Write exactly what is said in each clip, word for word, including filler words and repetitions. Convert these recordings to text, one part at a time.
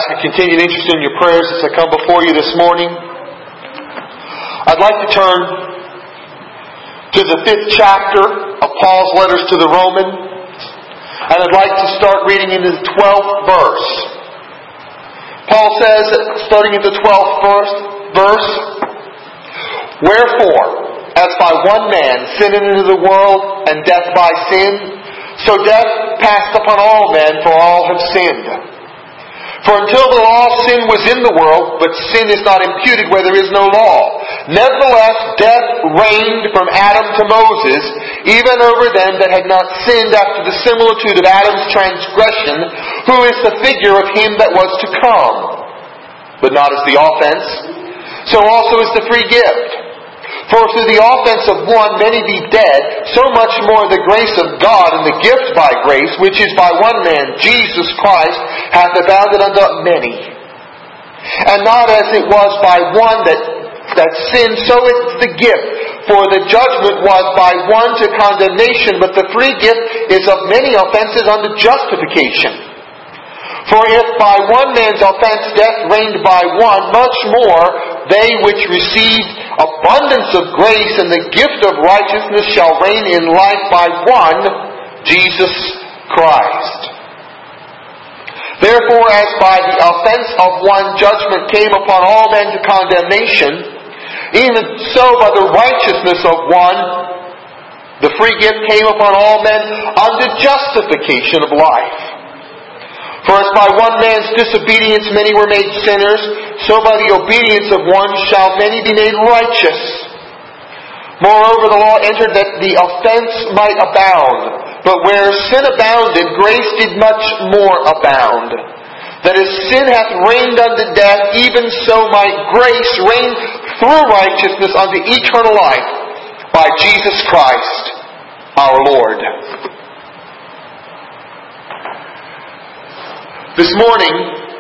your continued interest in your prayers as I come before you this morning. I'd like to turn to the fifth chapter of Paul's letters to the Romans, and I'd like to start reading into the twelfth verse. Paul says, starting at the twelfth verse, "Wherefore, as by one man sin entered into the world, and death by sin, so death passed upon all men, for all have sinned. For until the law, sin was in the world, but sin is not imputed where there is no law. Nevertheless, death reigned from Adam to Moses, even over them that had not sinned after the similitude of Adam's transgression, who is the figure of him that was to come. But not as the offense, so also is the free gift. For through the offense of one many be dead, so much more the grace of God and the gift by grace, which is by one man, Jesus Christ, hath abounded unto many. And not as it was by one that, that sinned, so is the gift. For the judgment was by one to condemnation, but the free gift is of many offenses unto justification. For if by one man's offense death reigned by one, much more they which received abundance of grace and the gift of righteousness shall reign in life by one, Jesus Christ. Therefore, as by the offense of one judgment came upon all men to condemnation, even so by the righteousness of one the free gift came upon all men unto justification of life. For as by one man's disobedience many were made sinners, so by the obedience of one shall many be made righteous. Moreover, the law entered that the offense might abound. But where sin abounded, grace did much more abound. That as sin hath reigned unto death, even so might grace reign through righteousness unto eternal life by Jesus Christ our Lord." This morning,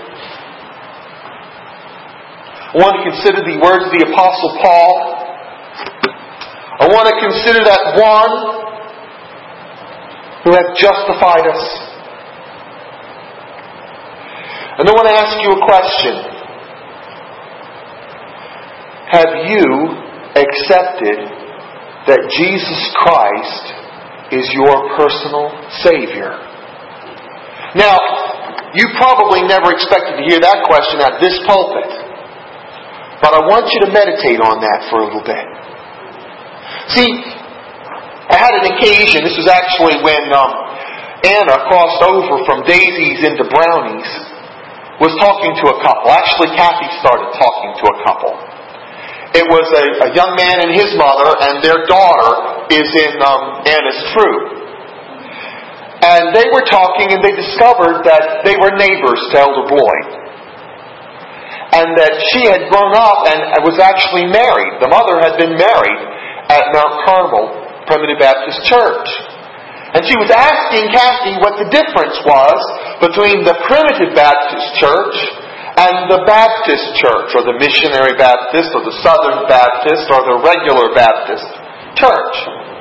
I want to consider the words of the Apostle Paul. I want to consider that one who hath justified us. And I want to ask you a question. Have you accepted that Jesus Christ is your personal Savior? Now, you probably never expected to hear that question at this pulpit. But I want you to meditate on that for a little bit. See, I had an occasion, this was actually when um, Anna crossed over from daisies into brownies, was talking to a couple. Actually, Kathy started talking to a couple. It was a, a young man and his mother, and their daughter is in um, Anna's troop. And they were talking, and they discovered that they were neighbors to Elder Boyd. And that she had grown up and was actually married. The mother had been married at Mount Carmel Primitive Baptist Church. And she was asking Kathy what the difference was between the Primitive Baptist Church and the Baptist Church, or the Missionary Baptist, or the Southern Baptist, or the Regular Baptist Church.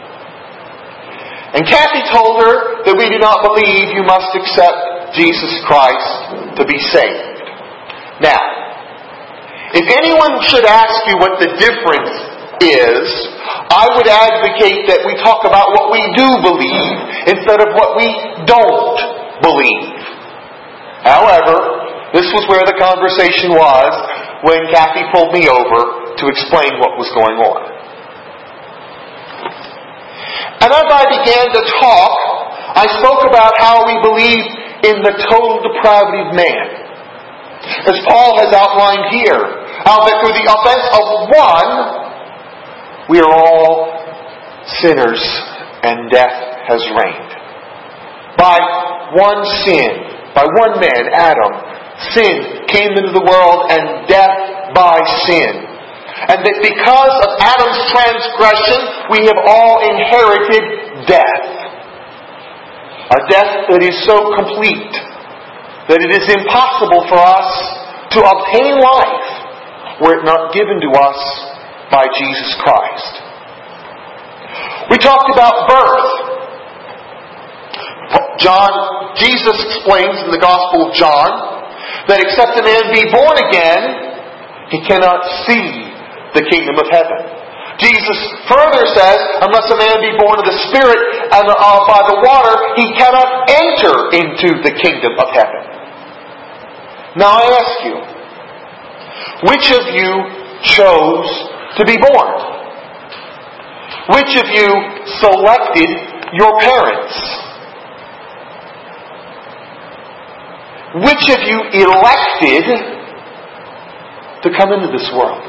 And Kathy told her that we do not believe you must accept Jesus Christ to be saved. Now, if anyone should ask you what the difference is, I would advocate that we talk about what we do believe instead of what we don't believe. However, this was where the conversation was when Kathy pulled me over to explain what was going on. And as I began to talk, I spoke about how we believe in the total depravity of man. As Paul has outlined here, how that through the offense of one, we are all sinners and death has reigned. By one sin, by one man, Adam, sin came into the world and death by sin. And that because of Adam's transgression, we have all inherited death. A death that is so complete that it is impossible for us to obtain life were it not given to us by Jesus Christ. We talked about birth. John, Jesus explains in the Gospel of John that except a man be born again, he cannot see the kingdom of heaven. Jesus further says, unless a man be born of the Spirit and uh, by the water, he cannot enter into the kingdom of heaven. Now I ask you, which of you chose to be born? Which of you selected your parents? Which of you elected to come into this world?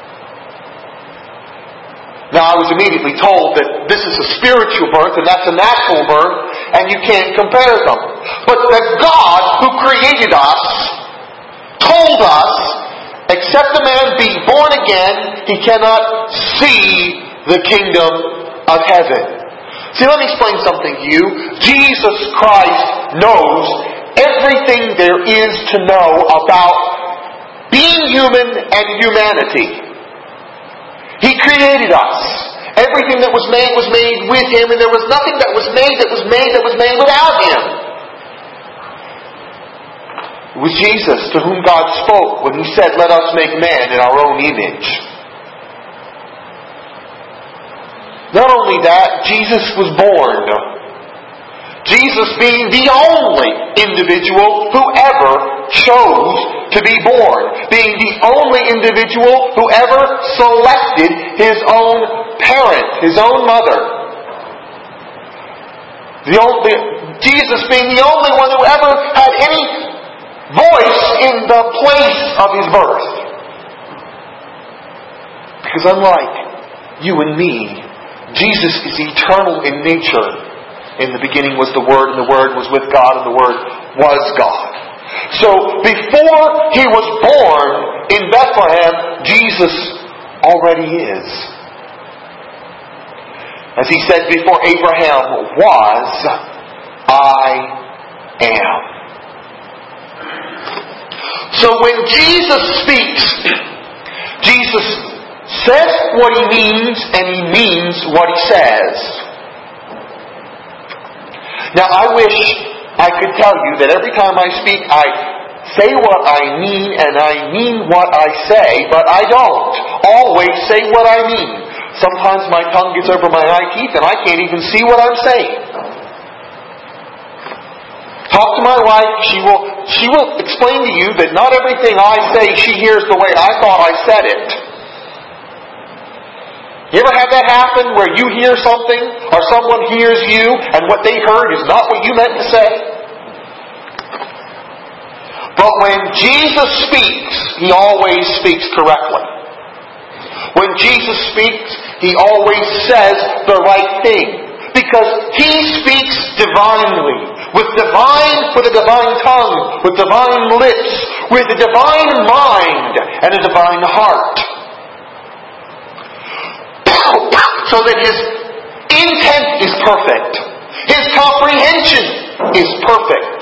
Now, I was immediately told that this is a spiritual birth and that's a natural birth, and you can't compare them. But that God, who created us, told us, except a man be born again, he cannot see the kingdom of heaven. See, let me explain something to you. Jesus Christ knows everything there is to know about being human and humanity. He created us. Everything that was made was made with Him, and there was nothing that was made that was made that was made without Him. It was Jesus to whom God spoke when He said, "Let us make man in our own image." Not only that, Jesus was born. Jesus being the only individual who ever chose to be born. Being the only individual who ever selected his own parent, his own mother. The only, Jesus being the only one who ever had any voice in the place of his birth. Because unlike you and me, Jesus is eternal in nature. In the beginning was the Word, and the Word was with God, and the Word was God. So, before He was born in Bethlehem, Jesus already is. As He said before Abraham was, I am. So when Jesus speaks, Jesus says what He means, and He means what He says. Now, I wish I could tell you that every time I speak, I say what I mean and I mean what I say, but I don't always say what I mean. Sometimes my tongue gets over my eye teeth and I can't even see what I'm saying. Talk to my wife, she will, she will explain to you that not everything I say she hears the way I thought I said it. You ever had that happen where you hear something or someone hears you and what they heard is not what you meant to say? But when Jesus speaks, He always speaks correctly. When Jesus speaks, He always says the right thing. Because He speaks divinely, with divine, with a divine tongue, with divine lips, with a divine mind and a divine heart. So that His intent is perfect. His comprehension is perfect.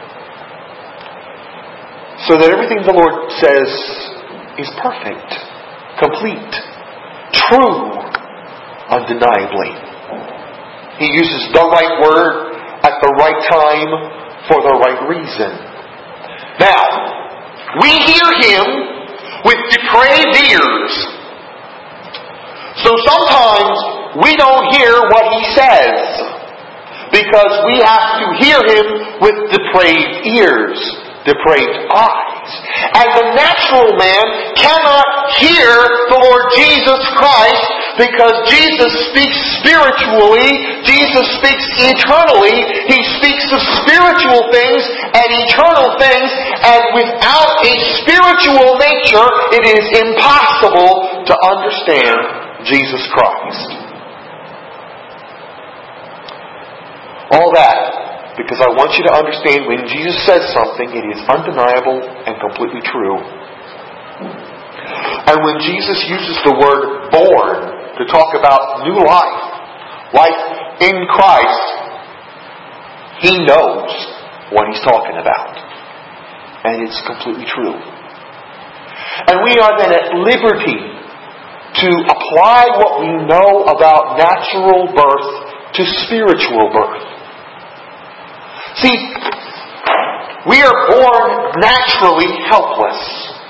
So that everything the Lord says is perfect, complete, true, undeniably. He uses the right word at the right time for the right reason. Now, we hear Him with depraved ears. So sometimes we don't hear what He says because we have to hear Him with depraved ears, depraved eyes. And the natural man cannot hear the Lord Jesus Christ because Jesus speaks spiritually, Jesus speaks eternally, He speaks of spiritual things and eternal things, and without a spiritual nature, it is impossible to understand Jesus Christ. All that because I want you to understand when Jesus says something, it is undeniable and completely true. And when Jesus uses the word born to talk about new life, life in Christ, He knows what He's talking about. And it's completely true. And we are then at liberty to apply what we know about natural birth to spiritual birth. See, We are born naturally helpless.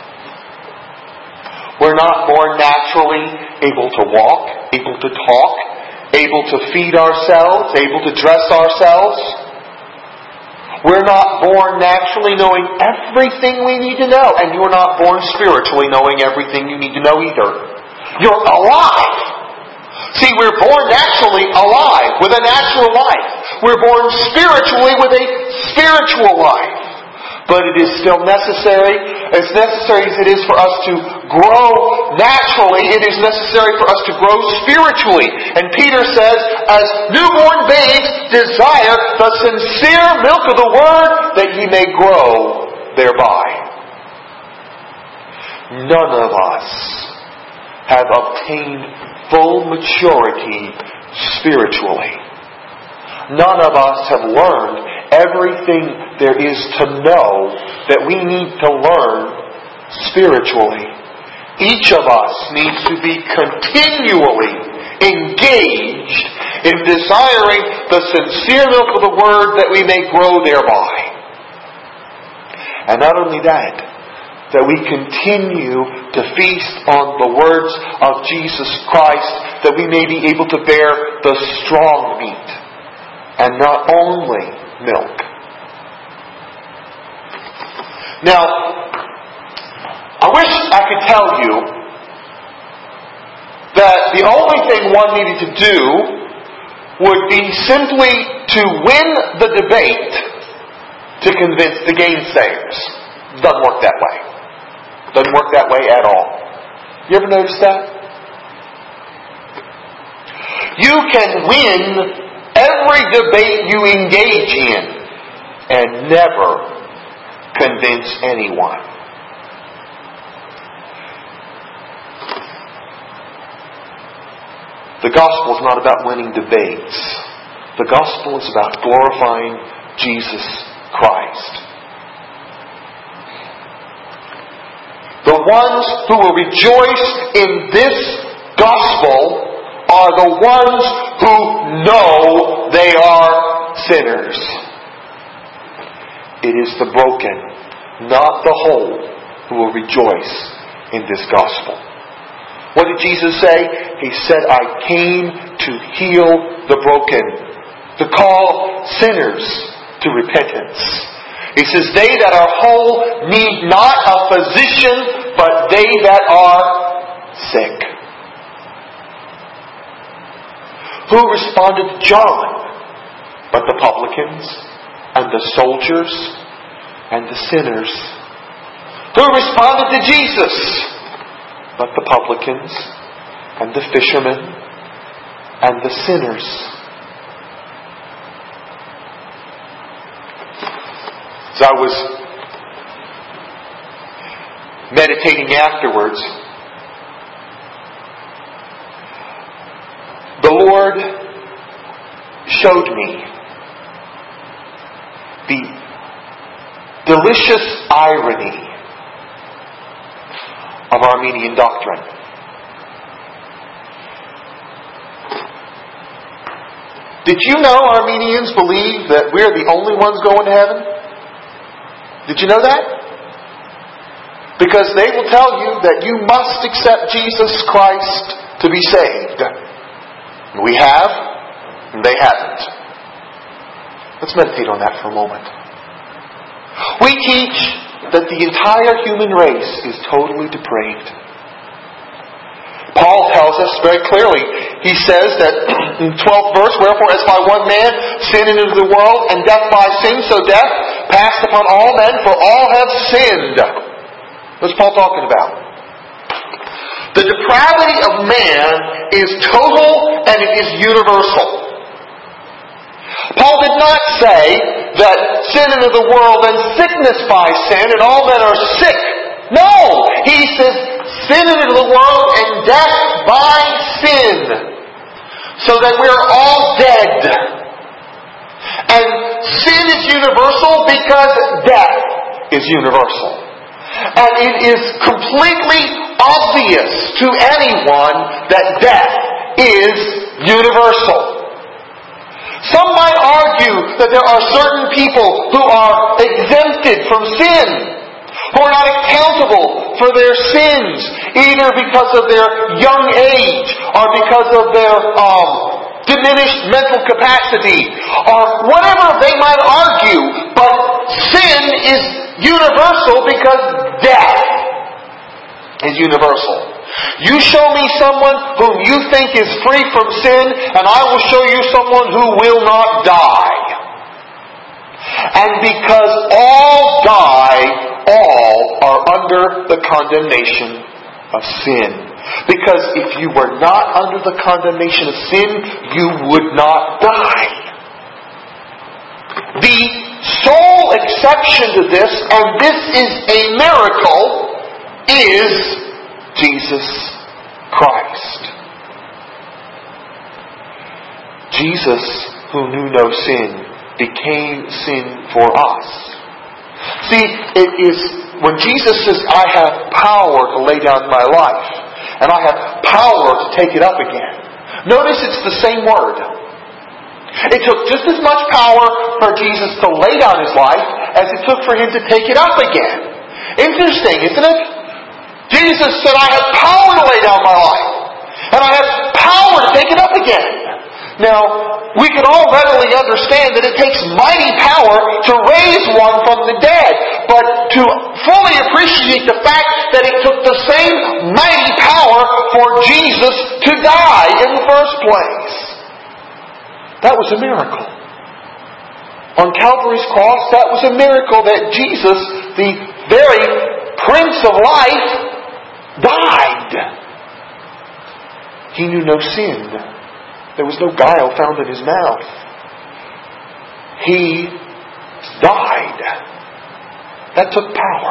We're not born naturally able to walk, able to talk, able to feed ourselves, able to dress ourselves. We're not born naturally knowing everything we need to know. And you're not born spiritually knowing everything you need to know either. You're alive. See, we're born naturally alive with a natural life. We're born spiritually with a spiritual life. But it is still necessary, as necessary as it is for us to grow naturally, it is necessary for us to grow spiritually. And Peter says, as newborn babes desire the sincere milk of the Word, that ye may grow thereby. None of us have obtained full maturity spiritually. None of us have learned everything there is to know that we need to learn spiritually. Each of us needs to be continually engaged in desiring the sincere milk of the Word that we may grow thereby. And not only that, that we continue to feast on the words of Jesus Christ, that we may be able to bear the strong meat and not only milk. Now, I wish I could tell you that the only thing one needed to do would be simply to win the debate to convince the gainsayers. It doesn't work that way. It doesn't work that way at all. You ever notice that? You can win every debate you engage in and never convince anyone. The gospel is not about winning debates. The gospel is about glorifying Jesus Christ. The ones who will rejoice in this gospel are the ones who know they are sinners. It is the broken, not the whole, who will rejoice in this gospel. What did Jesus say? He said, I came to heal the broken, to call sinners to repentance. He says, they that are whole need not a physician, but they that are sick. Who responded to John? But the publicans and the soldiers and the sinners. Who responded to Jesus? But the publicans and the fishermen and the sinners. As I was meditating afterwards, the Lord showed me the delicious irony of Arminian doctrine. Did you know Arminians believe that we're the only ones going to heaven? Did you know that? Because they will tell you that you must accept Jesus Christ to be saved. We have, and they haven't. Let's meditate on that for a moment. We teach that the entire human race is totally depraved. Paul tells us very clearly, he says that in twelfth verse, wherefore as by one man sin entered into the world, and death by sin, so death passed upon all men, for all have sinned. What's Paul talking about? The depravity of man is total and it is universal. Paul did not say that sin entered the world and sickness by sin and all men are sick. No! He says sin entered the world and death by sin. So that we are all dead. And sin is universal because death is universal. And it is completely obvious to anyone that death is universal. Some might argue that there are certain people who are exempted from sin, who are not accountable for their sins, either because of their young age or because of their um, diminished mental capacity, or whatever they might argue. But sin is universal because death is universal. You show me someone whom you think is free from sin, and I will show you someone who will not die. And because all die, all are under the condemnation of sin. Because if you were not under the condemnation of sin, you would not die. The sole exception to this, and this is a miracle, is Jesus Christ. Jesus, who knew no sin, became sin for us. See, it is when Jesus says, I have power to lay down my life, and I have power to take it up again. Notice it's the same word. It took just as much power for Jesus to lay down His life as it took for Him to take it up again. Interesting, isn't it? Jesus said, I have power to lay down my life, and I have power to take it up again. Now, we can all readily understand that it takes mighty power to raise one from the dead, but to fully appreciate the fact that it took the same mighty power for Jesus to die in the first place. That was a miracle. On Calvary's cross, that was a miracle that Jesus, the very Prince of Life, died. He knew no sin. There was no guile found in His mouth. He died. That took power.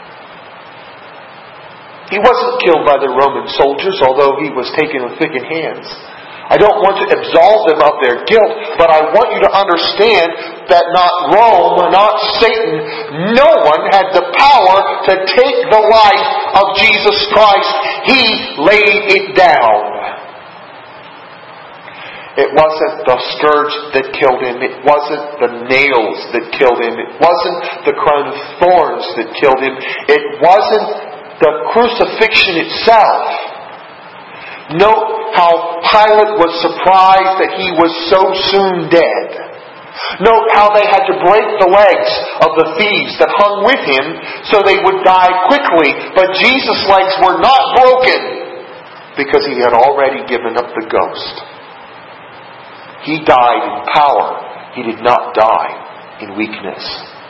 He wasn't killed by the Roman soldiers, although He was taken with thickened hands. I don't want to absolve them of their guilt, but I want you to understand that not Rome, not Satan, no one had the power to take the life of Jesus Christ. He laid it down. It wasn't the scourge that killed Him. It wasn't the nails that killed Him. It wasn't the crown of thorns that killed Him. It wasn't the crucifixion itself. Note how Pilate was surprised that He was so soon dead. Note how they had to break the legs of the thieves that hung with Him so they would die quickly. But Jesus' legs were not broken because He had already given up the ghost. He died in power. He did not die in weakness.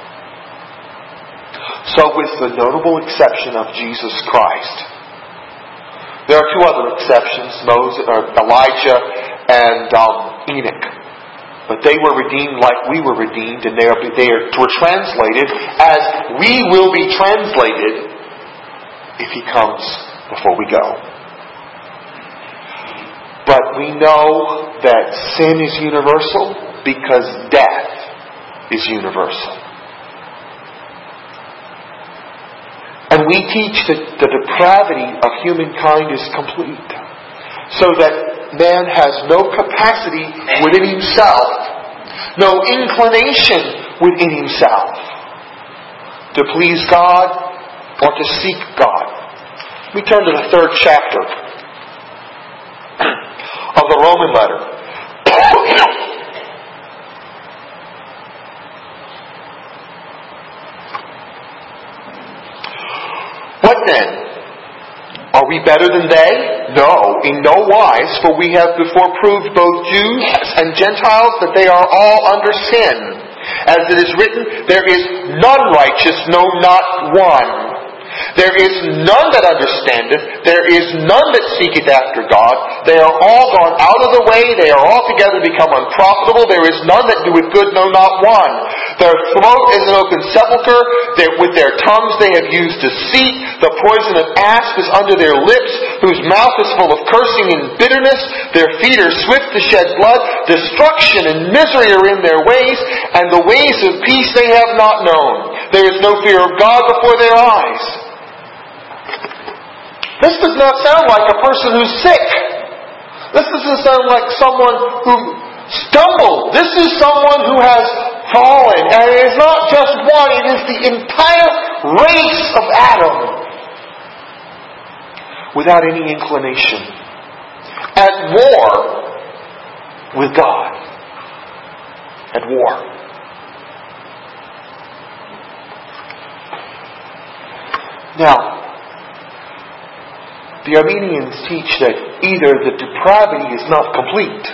So with the notable exception of Jesus Christ, there are two other exceptions, Moses, or Elijah and um, Enoch. But they were redeemed like we were redeemed, and they, are, they are, were translated as we will be translated if He comes before we go. But we know that sin is universal because death is universal. And we teach that the depravity of humankind is complete, so that man has no capacity within himself, no inclination within himself to please God or to seek God. We turn to the third chapter of the Roman letter. What then? Are we better than they? No, in no wise, for we have before proved both Jews and Gentiles that they are all under sin. As it is written, there is none righteous, no, not one. There is none that understandeth, there is none that seeketh after God. They are all gone out of the way, they are altogether become unprofitable. There is none that doeth good, no, not one. Their throat is an open sepulchre, with their tongues they have used deceit. The poison of asp is under their lips, whose mouth is full of cursing and bitterness. Their feet are swift to shed blood. Destruction and misery are in their ways, and the ways of peace they have not known. There is no fear of God before their eyes. This does not sound like a person who's sick. This doesn't sound like someone who stumbled. This is someone who has fallen. And it is not just one, it is the entire race of Adam. Without any inclination. At war with God. At war. Now, the Armenians teach that either the depravity is not complete,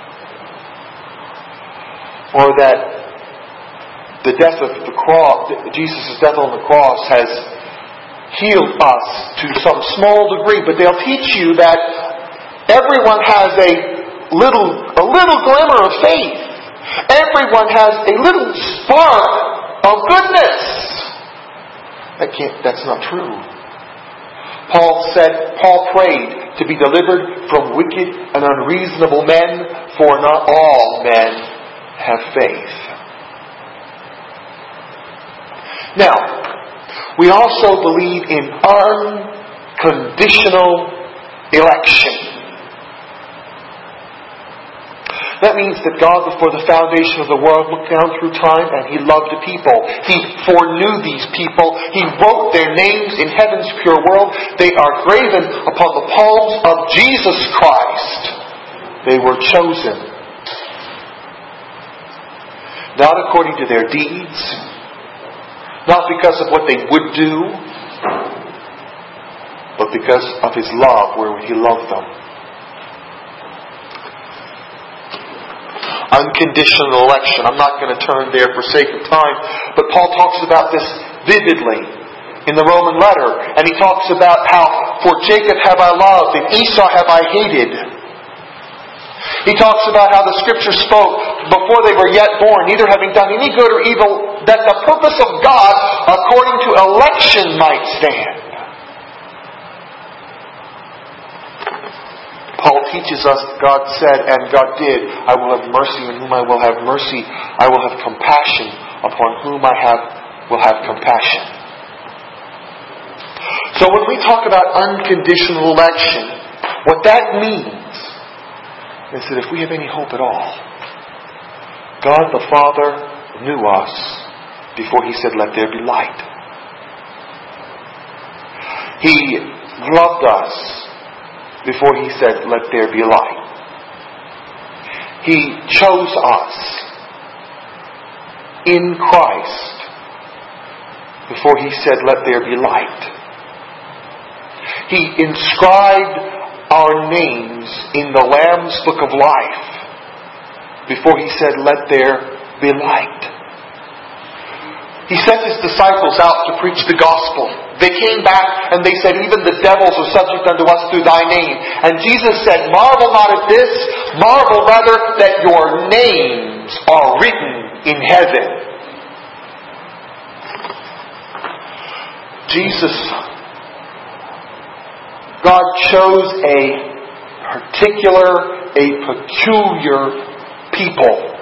or that the death of the cross, Jesus' death on the cross has healed us to some small degree, but they'll teach you that everyone has a little, a little glimmer of faith. Everyone has a little spark of goodness. That can't, that's not true. Paul said, Paul prayed to be delivered from wicked and unreasonable men, for not all men have faith. Now, we also believe in unconditional election. That means that God, before the foundation of the world, looked down through time and He loved the people. He foreknew these people. He wrote their names in heaven's pure world. They are graven upon the palms of Jesus Christ. They were chosen. Not according to their deeds. Not because of what they would do. But because of His love, where He loved them. Unconditional election. I'm not going to turn there for sake of time, but Paul talks about this vividly in the Roman letter, and he talks about how, for Jacob have I loved, and Esau have I hated. He talks about how the Scripture spoke before they were yet born, neither having done any good or evil, that the purpose of God, according to election, might stand. Paul teaches us, God said, and God did, I will have mercy on whom I will have mercy. I will have compassion upon whom I have will have compassion. So when we talk about unconditional election, what that means is that if we have any hope at all, God the Father knew us before He said, let there be light. He loved us before He said, let there be light. He chose us in Christ before He said, let there be light. He inscribed our names in the Lamb's Book of Life before He said, let there be light. He sent His disciples out to preach the gospel. They came back and they said, even the devils are subject unto us through Thy name. And Jesus said, marvel not at this, marvel rather that your names are written in heaven. Jesus, God chose a particular, a peculiar people.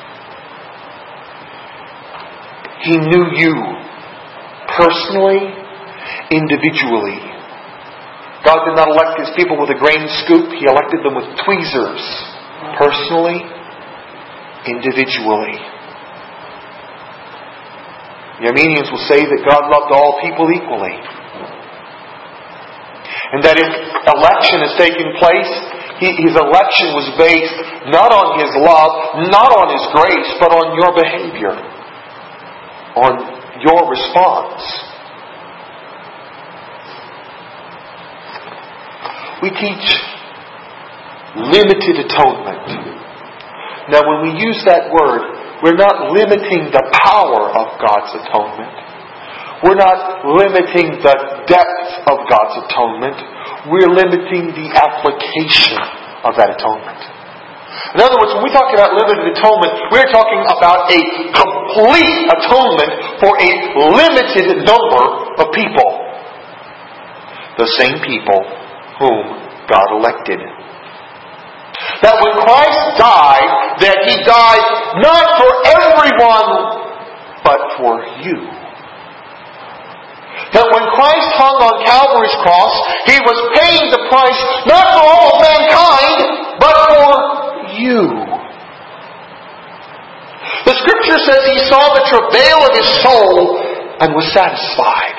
He knew you personally, individually. God did not elect His people with a grain scoop. He elected them with tweezers. Personally, individually. The Armenians will say that God loved all people equally. And that if election has taken place, His election was based not on His love, not on His grace, but on your behavior. On your response. We teach limited atonement. Now when we use that word, we're not limiting the power of God's atonement. We're not limiting the depth of God's atonement. We're limiting the application of that atonement. In other words, when we talk about limited atonement, we're talking about a complete atonement for a limited number of people. The same people whom God elected. That when Christ died, that He died not for everyone, but for you. That when Christ hung on Calvary's cross, He was paying the price not for all of mankind, but for you. Scripture says he saw the travail of his soul and was satisfied.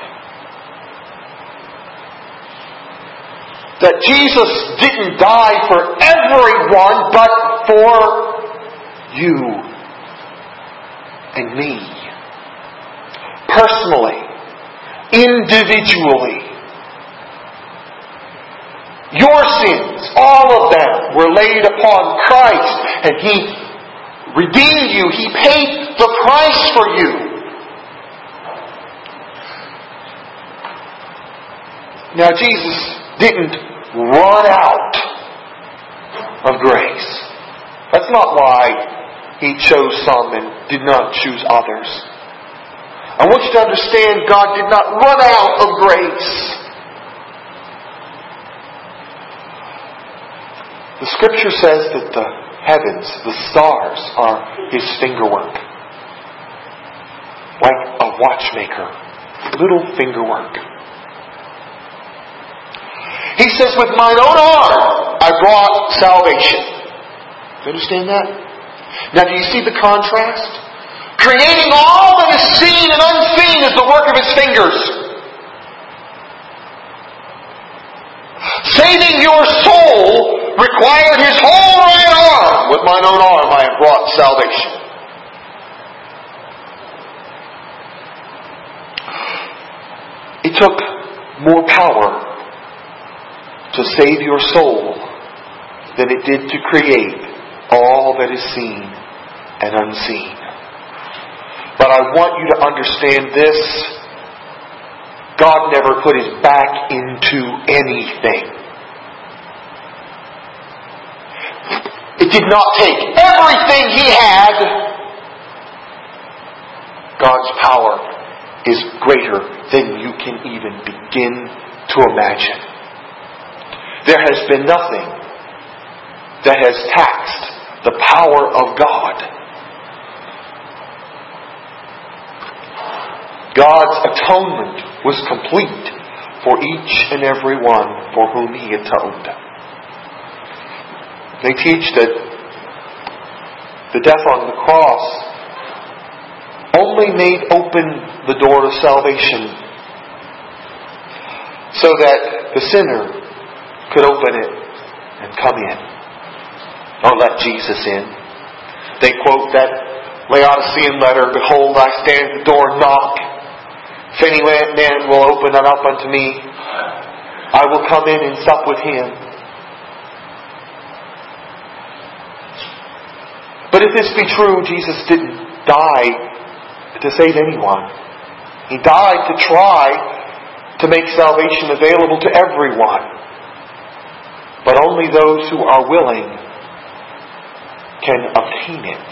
That Jesus didn't die for everyone, but for you and me. Personally. Individually. Your sins, all of them, were laid upon Christ, and He redeemed you. He paid the price for you. Now, Jesus didn't run out of grace. That's not why He chose some and did not choose others. I want you to understand God did not run out of grace. The Scripture says that the heavens, the stars, are His fingerwork. Like a watchmaker. Little fingerwork. He says, with mine own arm I brought salvation. Do you understand that? Now do you see the contrast? Creating all that is seen and unseen is the work of His fingers. Saving your soul required His whole right arm. With mine own arm I have brought salvation. It took more power to save your soul than it did to create all that is seen and unseen. But I want you to understand this. God never put His back into anything. It did not take everything He had. God's power is greater than you can even begin to imagine. There has been nothing that has taxed the power of God. God's atonement was complete for each and every one for whom He atoned. They teach that the death on the cross only made open the door to salvation so that the sinner could open it and come in. Or let Jesus in. They quote that Laodicean letter, behold, I stand at the door and knock. If any man will open it up unto me, I will come in and sup with him. But if this be true, Jesus didn't die to save anyone. He died to try to make salvation available to everyone. But only those who are willing can obtain it.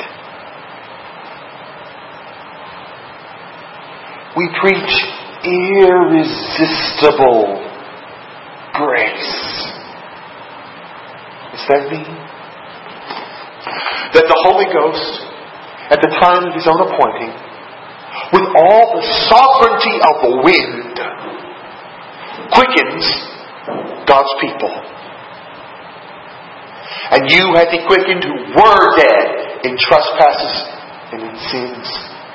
We preach irresistible grace. What's that mean? That the Holy Ghost, at the time of His own appointing, with all the sovereignty of the wind, quickens God's people. And you had He quickened who were dead in trespasses and in sins.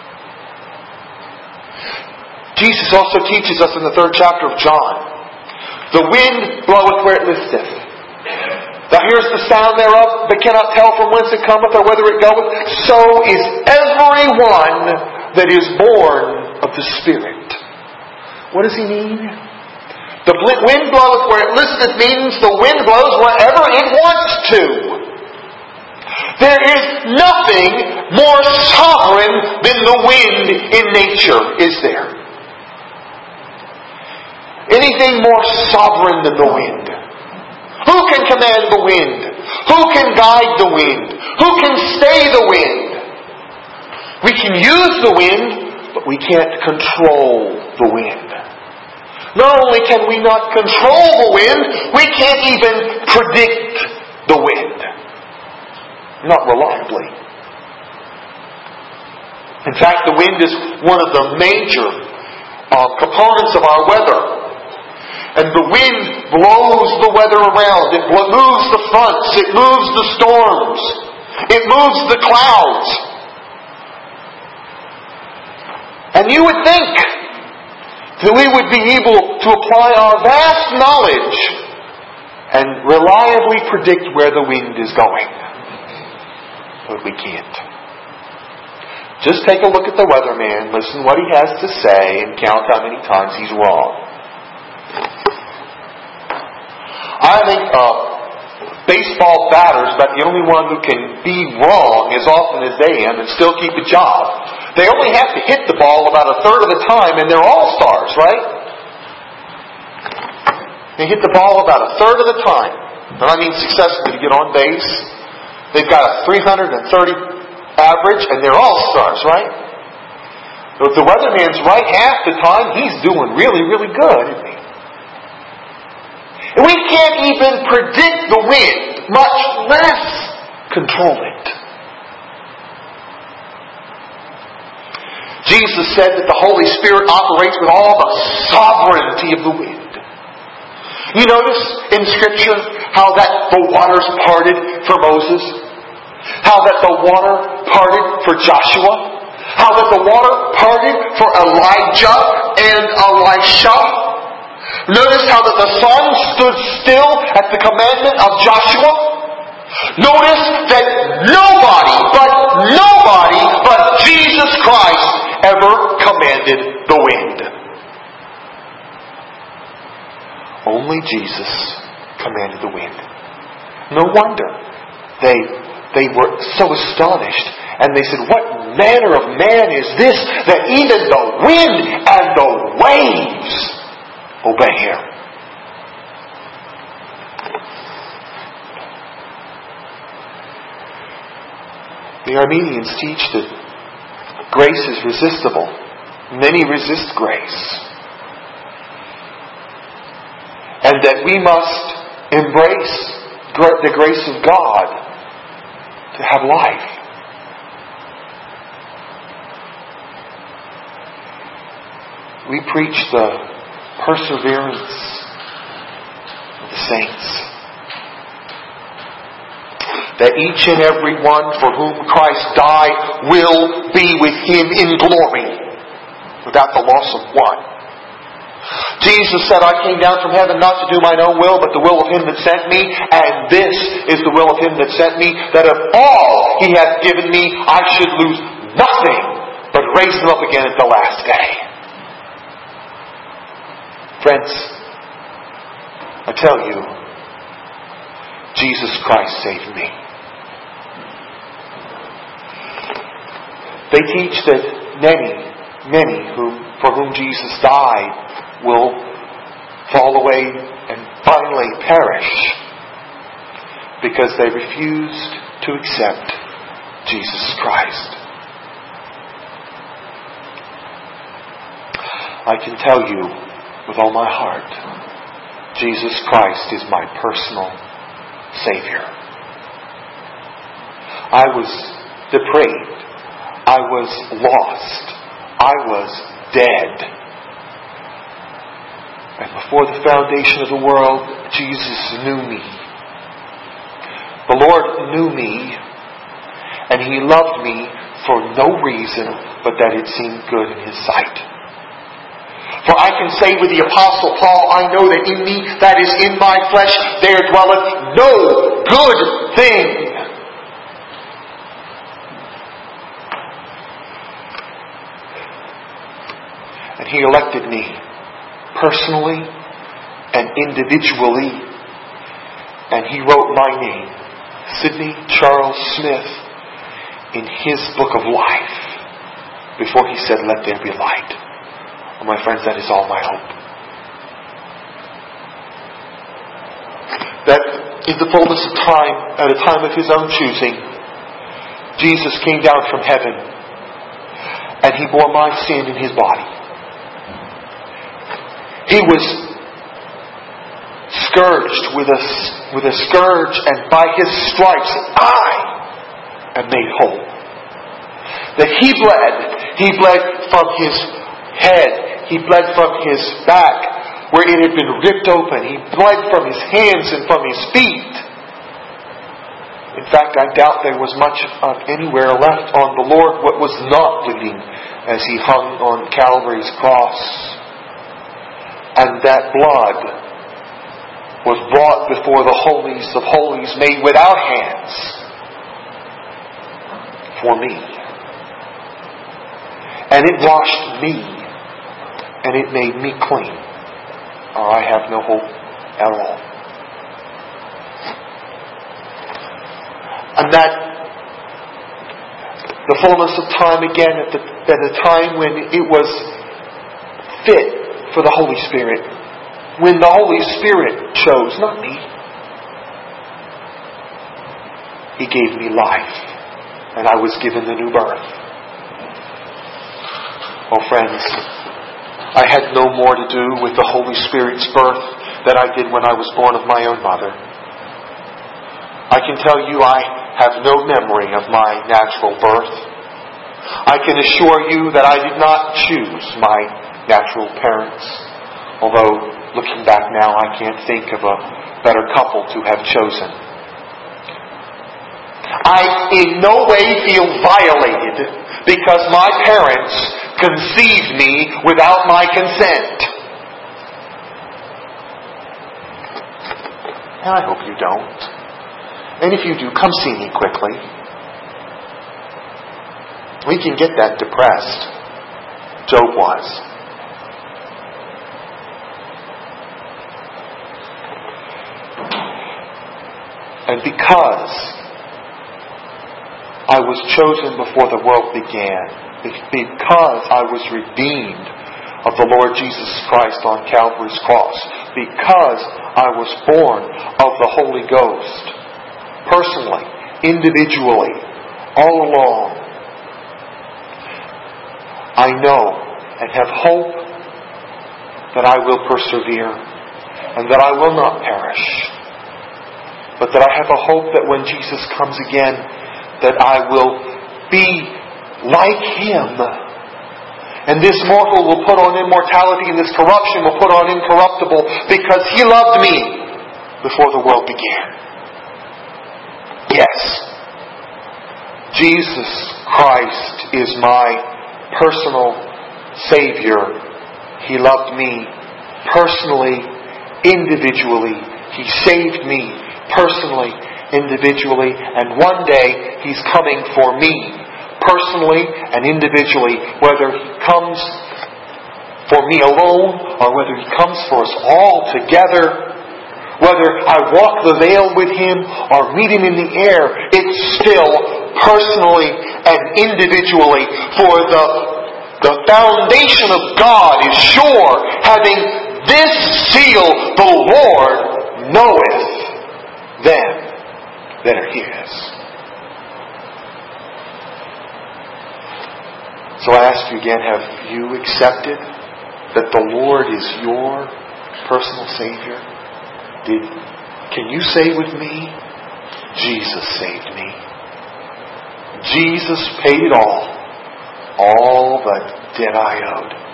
Jesus also teaches us in the third chapter of John, the wind bloweth where it listeth. Thou hearest the sound thereof, but cannot tell from whence it cometh or whither it goeth. So is every one that is born of the Spirit. What does he mean? The wind bloweth where it listeth means the wind blows wherever it wants to. There is nothing more sovereign than the wind in nature, is there? Anything more sovereign than the wind? Who can command the wind? Who can guide the wind? Who can stay the wind? We can use the wind, but we can't control the wind. Not only can we not control the wind, we can't even predict the wind. Not reliably. In fact, the wind is one of the major uh, components of our weather. And the wind blows the weather around. It moves the fronts. It moves the storms. It moves the clouds. And you would think that we would be able to apply our vast knowledge and reliably predict where the wind is going. But we can't. Just take a look at the weatherman, listen what he has to say, and count how many times he's wrong. I think uh, baseball batters, but the only one who can be wrong as often as they am and still keep a job. They only have to hit the ball about a third of the time, and they're all-stars, right? They hit the ball about a third of the time. And I mean successfully to get on base. They've got a three hundred thirty average, and they're all-stars, right? But if the weatherman's right half the time, he's doing really, really good, isn't he? And we can't even predict the wind, much less control it. Jesus said that the Holy Spirit operates with all the sovereignty of the wind. You notice in Scripture how that the waters parted for Moses? How that the water parted for Joshua? How that the water parted for Elijah and Elisha? Notice how that the sun stood still at the commandment of Joshua? Notice that nobody, but nobody, but Jesus Christ ever commanded the wind. Only Jesus commanded the wind. No wonder they they were so astonished, and they said, "What manner of man is this that even the wind and the waves obey him?" The Armenians teach that grace is resistible. Many resist grace. And that we must embrace the grace of God to have life. We preach the perseverance of the saints. That each and every one for whom Christ died will be with Him in glory, without the loss of one. Jesus said, "I came down from heaven not to do mine own will, but the will of Him that sent me. And this is the will of Him that sent me, that of all He hath given me, I should lose nothing, but raise them up again at the last day." Friends, I tell you, Jesus Christ saved me. They teach that many, many who, for whom Jesus died will fall away and finally perish because they refused to accept Jesus Christ. I can tell you with all my heart, Jesus Christ is my personal Savior. I was depraved. I was lost. I was dead. And before the foundation of the world, Jesus knew me. The Lord knew me, and He loved me for no reason but that it seemed good in His sight. For I can say with the Apostle Paul, "I know that in me, that is in my flesh, there dwelleth no good thing." And He elected me personally and individually, and He wrote my name, Sidney Charles Smith, in His book of life before He said, "Let there be light." Oh, my friends, that is all my hope. That in the fullness of time, at a time of His own choosing, Jesus came down from heaven and He bore my sin in His body. He was scourged with a, with a scourge, and by His stripes I am made whole. That He bled. He bled from His head. He bled from His back, where it had been ripped open. He bled from His hands and from His feet. In fact, I doubt there was much of anywhere left on the Lord what was not bleeding as He hung on Calvary's cross. And that blood was brought before the holies of holies, made without hands, for me. And it washed me, and it made me clean, or I have no hope at all. And that the fullness of time again, at the, at the time when it was fit for the Holy Spirit, when the Holy Spirit chose, not me. He gave me life, and I was given the new birth. Oh friends, I had no more to do with the Holy Spirit's birth than I did when I was born of my own mother. I can tell you I have no memory of my natural birth. I can assure you that I did not choose my natural parents, although looking back now I can't think of a better couple to have chosen. I in no way feel violated because my parents conceived me without my consent. And I hope you don't. And if you do, come see me quickly. We can get that depressed. Job was. And because I was chosen before the world began, because I was redeemed of the Lord Jesus Christ on Calvary's cross, because I was born of the Holy Ghost, personally, individually, all along, I know and have hope that I will persevere and that I will not perish, but that I have a hope that when Jesus comes again, that I will be like Him. And this mortal will put on immortality, and this corruption will put on incorruptible, because He loved me before the world began. Yes, Jesus Christ is my personal Savior. He loved me personally, individually. He saved me personally, individually, and one day He's coming for me, personally and individually, whether He comes for me alone or whether He comes for us all together, whether I walk the veil with Him or meet Him in the air, it's still personally and individually, for the, the foundation of God is sure, having this seal, the Lord knoweth them that are His. So I ask you again, have you accepted that the Lord is your personal Savior? Did, can you say with me, Jesus saved me. Jesus paid it all, all the debt I owed.